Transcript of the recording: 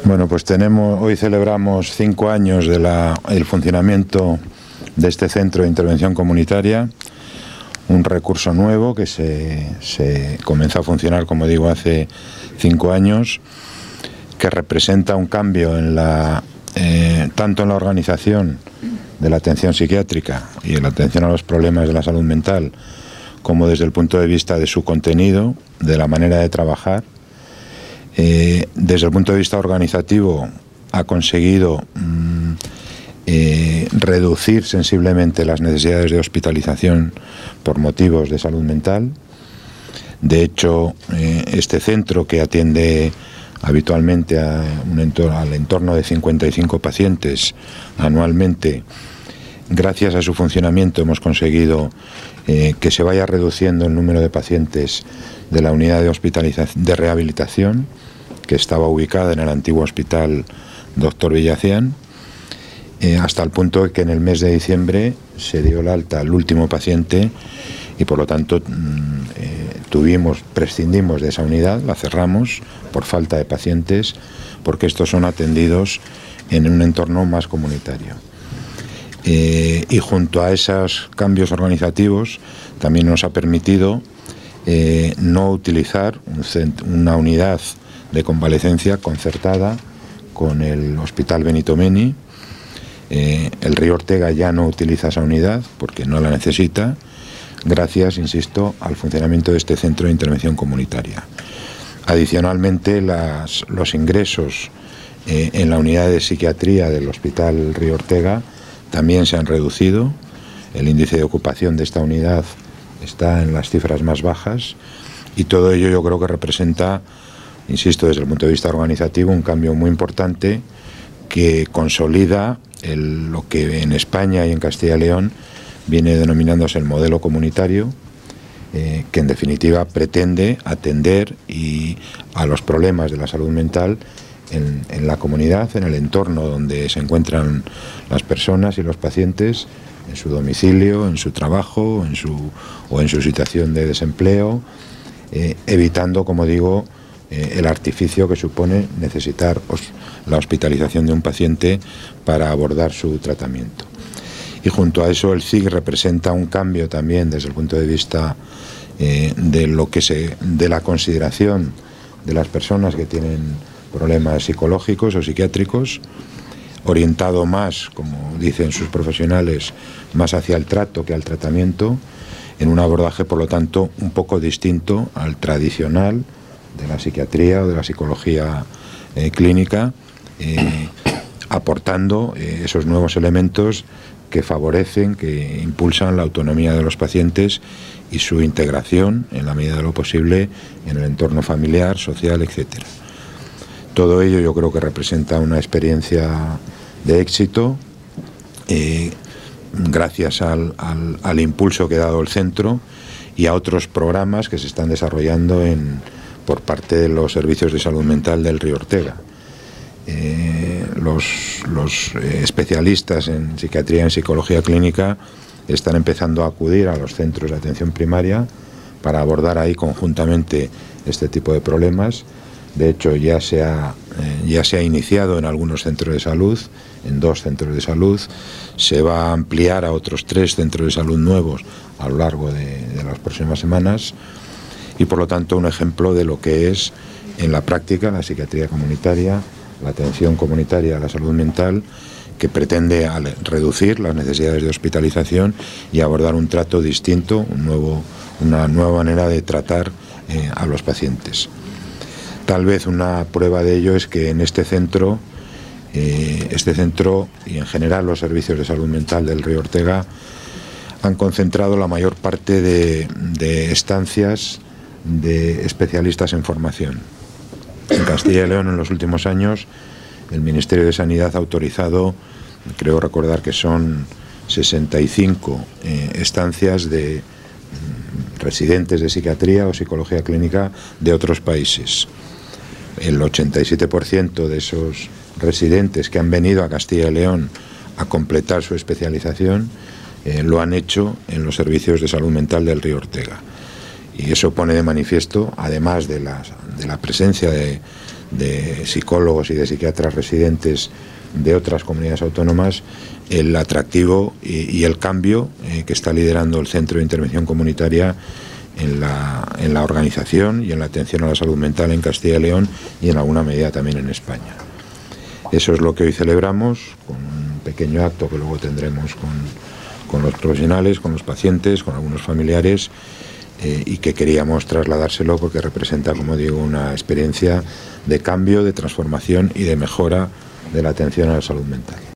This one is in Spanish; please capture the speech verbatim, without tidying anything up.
Bueno, pues tenemos, hoy celebramos cinco años de la, el funcionamiento de este centro de intervención comunitaria, un recurso nuevo que se, se comenzó a funcionar, como digo, hace cinco años, que representa un cambio en la, eh, tanto en la organización de la atención psiquiátrica y en la atención a los problemas de la salud mental, como desde el punto de vista de su contenido, de la manera de trabajar. Eh, desde el punto de vista organizativo ha conseguido mmm, eh, reducir sensiblemente las necesidades de hospitalización por motivos de salud mental. De hecho, eh, este centro, que atiende habitualmente a un entorno, al entorno de cincuenta y cinco pacientes anualmente, gracias a su funcionamiento hemos conseguido eh, que se vaya reduciendo el número de pacientes de la unidad de hospitalización, de rehabilitación, que estaba ubicada en el antiguo hospital Doctor Villacián, eh, hasta el punto de que en el mes de diciembre se dio el alta al último paciente y por lo tanto mmm, eh, tuvimos, prescindimos de esa unidad, la cerramos por falta de pacientes, porque estos son atendidos en un entorno más comunitario. Eh, y junto a esos cambios organizativos también nos ha permitido eh, no utilizar un una unidad de convalecencia concertada con el Hospital Benito Meni. Eh, el Río Ortega ya no utiliza esa unidad porque no la necesita, gracias, insisto, al funcionamiento de este centro de intervención comunitaria. Adicionalmente, las, los ingresos eh, en la unidad de psiquiatría del Hospital Río Ortega también se han reducido. El índice de ocupación de esta unidad está en las cifras más bajas y todo ello yo creo que representa, insisto, desde el punto de vista organizativo, un cambio muy importante que consolida el, lo que en España y en Castilla y León viene denominándose el modelo comunitario, eh, que en definitiva pretende atender y a los problemas de la salud mental en, en la comunidad, en el entorno donde se encuentran las personas y los pacientes, en su domicilio, en su trabajo, en su, o en su situación de desempleo, eh, evitando, como digo, Eh, el artificio que supone necesitar os, la hospitalización de un paciente para abordar su tratamiento. Y junto a eso el C I C representa un cambio también desde el punto de vista eh, de lo que se, de la consideración de las personas que tienen problemas psicológicos o psiquiátricos, orientado más, como dicen sus profesionales, más hacia el trato que al tratamiento, en un abordaje, por lo tanto, un poco distinto al tradicional de la psiquiatría o de la psicología eh, clínica, eh, aportando eh, esos nuevos elementos que favorecen, que impulsan la autonomía de los pacientes y su integración, en la medida de lo posible, en el entorno familiar, social, etcétera. Todo ello yo creo que representa una experiencia de éxito, eh, gracias al, al, al impulso que ha dado el centro y a otros programas que se están desarrollando en por parte de los servicios de salud mental del Río Ortega. Eh, los los eh, especialistas en psiquiatría y en psicología clínica están empezando a acudir a los centros de atención primaria para abordar ahí conjuntamente este tipo de problemas. De hecho, ya se ha, eh, ya se ha iniciado en algunos centros de salud, en dos centros de salud. Se va a ampliar a otros tres centros de salud nuevos a lo largo de, de las próximas semanas. Y por lo tanto un ejemplo de lo que es en la práctica la psiquiatría comunitaria, la atención comunitaria a la salud mental, que pretende reducir las necesidades de hospitalización y abordar un trato distinto, un nuevo, una nueva manera de tratar eh, a los pacientes. Tal vez una prueba de ello es que en este centro, eh, este centro y en general los servicios de salud mental del Río Ortega han concentrado la mayor parte de, de estancias de especialistas en formación. En Castilla y León, en los últimos años, el Ministerio de Sanidad ha autorizado, creo recordar que son sesenta y cinco eh, estancias de mm, residentes de psiquiatría o psicología clínica de otros países. El ochenta y siete por ciento de esos residentes que han venido a Castilla y León a completar su especialización eh, lo han hecho en los servicios de salud mental del Río Ortega. Y eso pone de manifiesto, además de la, de la presencia de, de psicólogos y de psiquiatras residentes de otras comunidades autónomas, el atractivo y, y el cambio eh, que está liderando el Centro de Intervención Comunitaria en la, en la organización y en la atención a la salud mental en Castilla y León y en alguna medida también en España. Eso es lo que hoy celebramos, con un pequeño acto que luego tendremos con, con los profesionales, con los pacientes, con algunos familiares, eh, y que queríamos trasladárselo porque representa, como digo, una experiencia de cambio, de transformación y de mejora de la atención a la salud mental.